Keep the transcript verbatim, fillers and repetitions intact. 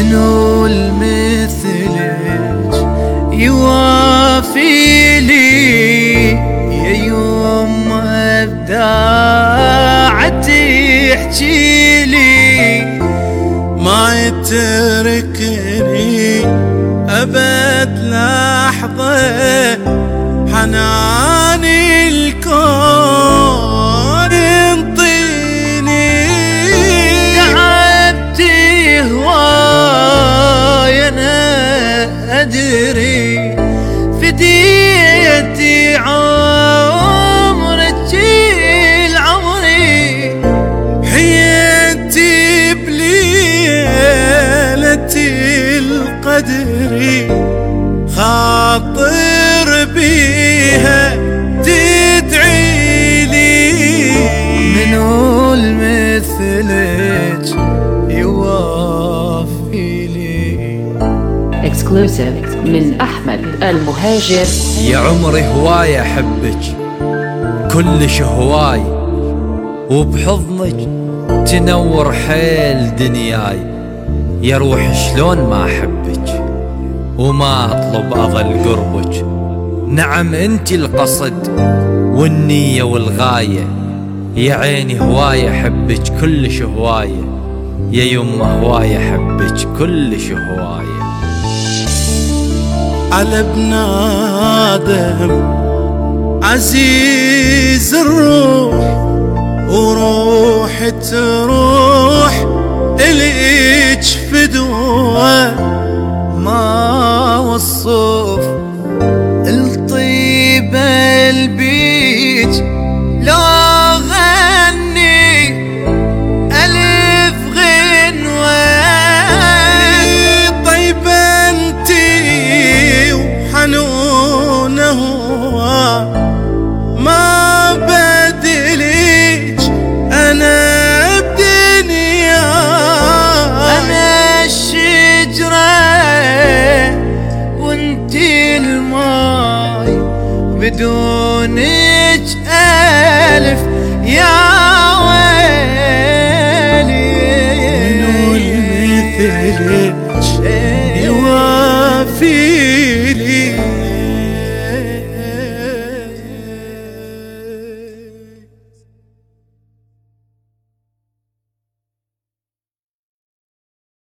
منو المثلج يوافي لي يا يوم ابداعت يحكي لي ما يتركني ابد لحظة حناني الكون انطيني تعبت هواي انا ادري فديتي عمرك العمري حياتي بليلة القدر خاطر بيها تدعي لي منو المثلج يوافي لي. Exclusive من أحمد المهاجر. يا عمري هواي أحبك كلش هواي وبحضنك تنور حيل دنياي يا روح شلون ما أحبك وما أطلب أظل قربك. نعم انتي القصد والنية والغاية يا عيني هواي أحبك كلش هواية يا يمه هواي أحبك كلش هواية. على ابن آدم عزيز الروح وروح تروح إليك فدوة ما وصف الطيب البيج لو غني ألف غنوة طيبة انتي وحنونة هو ما بدليج أنا بدنيا أنا الشجرة وانتي الماي بدونك ألف يا ويلي. منو المثلج